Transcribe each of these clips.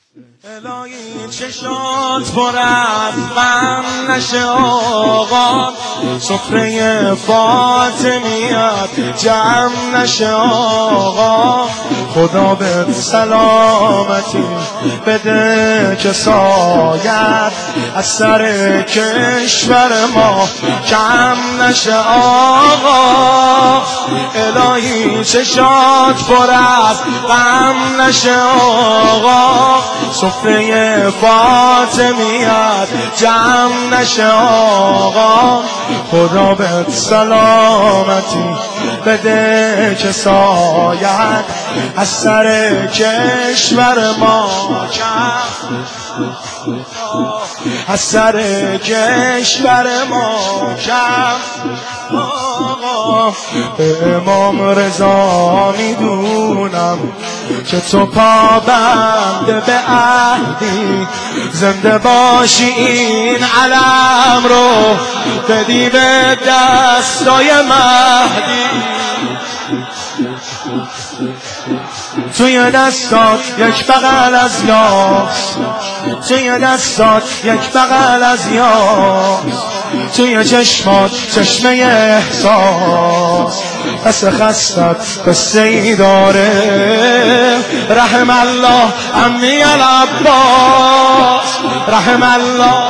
الهی چشات پر از غم نشه آقا، سفره فاطمیت جمع نشه آقا. خدا به سلامتی بده که سایت از سر کشور ما کم نشه آقا. الهی چشات پر از غم نشه آقا، سفره فاطمیت جمع نشه آقا. خدا به سلامتی بده که سایت از سر کشور ما کم، از سر کشور ما کم آقا. امام رضا میدونم که تو پابند به عهدی، زنده باشی این علم رو بدی به دستای مهدی. توی دستات یک بغل از یاس، توی دستات یک بغل از یاس، توی چشمات چشمه احساس، پس خستت قصه ای داره. رحم الله عمی العباس، رحم الله.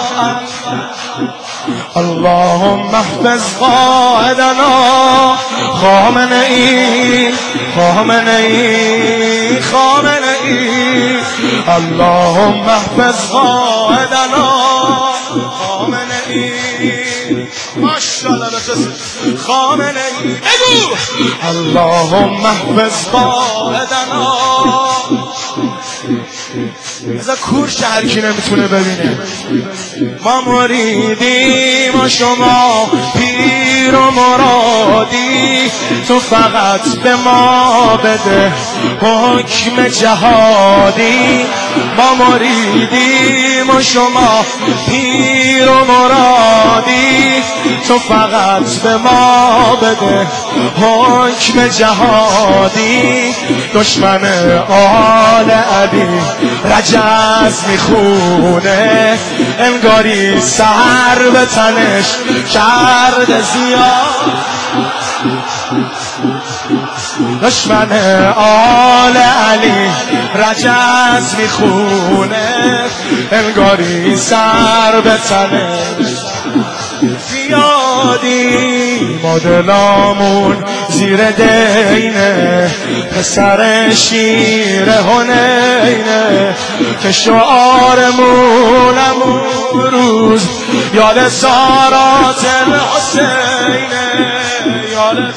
اللهم احفظ قائدنا خامنه ای، خامنه ای، خامنه ای. اللهم احفظ قائدنا خامنه ای. ماشاءالله خامنه ای. بگو اللهم احفظ قائدنا. از کور شهر کی نمیتونه ببینه. ما مریدیم و شما پیر و مرادی، تو فقط به ما بده حکم جهادی. ما مریدیم و شما پیر و مرادی، تو فقط به ما بده حکم جهادی. دشمن آل علی رجز میخونه، انگاری سر به تنش کرده زیاد. دشمن آل علی رجز میخونه، انگاری سر به تنش زیادی. ما دلامون زیر دینه، پسر شیر هنینه، که شعارمون امروز یاد سارات الحسینه، یاد.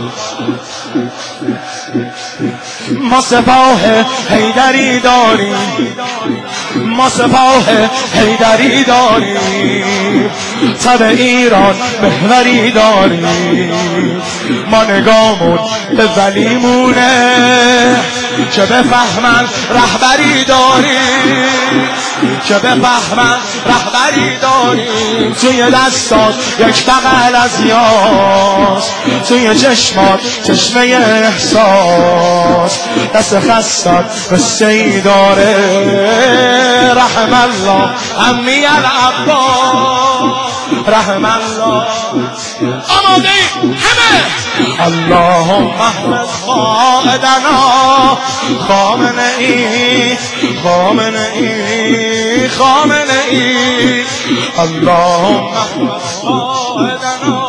ما سپاه حیدری داریم، ما سپاه حیدری داریم، تب ایران محوری داریم. ما نگامون به ولیمونه، که بفهمن رهبری داریم، که بفهمن رهبری داریم. توی دستات یک بغل از یاس، توی چشمات چشمه احساس، دست خستات قصه ای داره. رحم الله عمی العباس، رحم الله. آماده همه. اللهم احفظ قائدنا خامنه ای، خامنه ای، خامنه ای. اللهم احفظ قائدنا.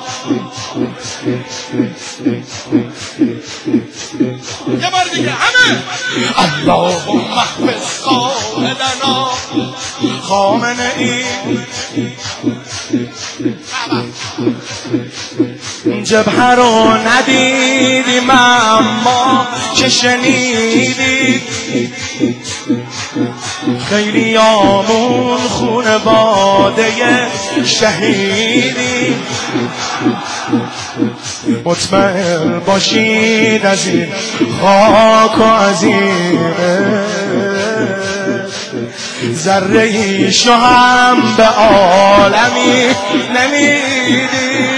یه بار دیگه همه. اللهم احفظ قائدنا خامنه ای. جبهه رو ندیدیم اما که شنیدیم، خیلی آمون خون باده شهیدیم. مطمئن باشید از این خاک و عظیمه، ذره ایشو هم به عالمی نمیدیم.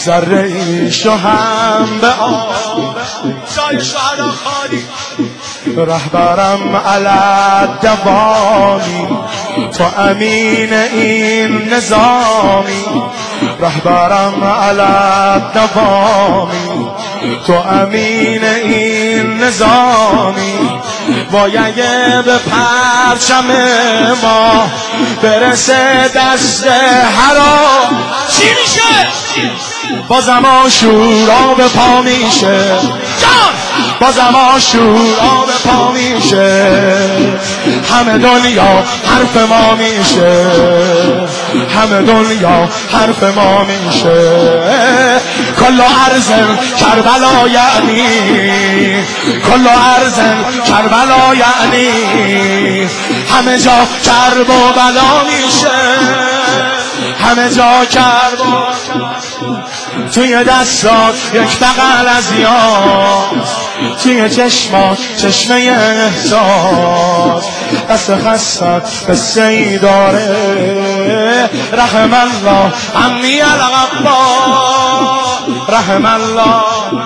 ذره ایشو هم به آب جای شهدا خالی رهبرم علی دوامی، تو امین این نظامی. رهبرم علی دوامی، تو امین این نظامی. باید به پرچم ما برسه دست حرام. چی میشه؟ بازم آشورا به پا میشه جان، بازم آشورا به پا میشه. همه دنیا حرف ما میشه، همه دنیا حرف ما میشه. کل ارزن کربلا یعنی، کل ارزن کربلا یعنی. همه جا کرب و بلا میشه، همه جا کرب و توی دستات یک بغل از یاس، توی چشمات چشمه احساس. دست خستت قصه ای داره. رحم الله عمی الغفار، رحم الله.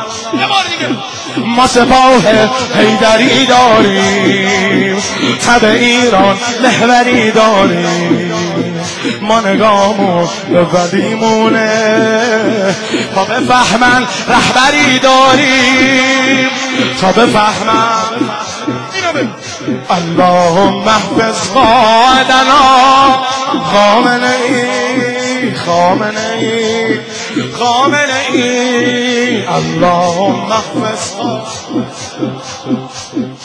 ما سپاه حیدری داریم، تب ایران محوری داریم. ما نگامون به بدیمونه، تا بفهمن رهبری داریم، تا بفهمن. اللهم احفظ قائدنا خامنه ای، خامنه ای، خامنه ای. اللهم احفظ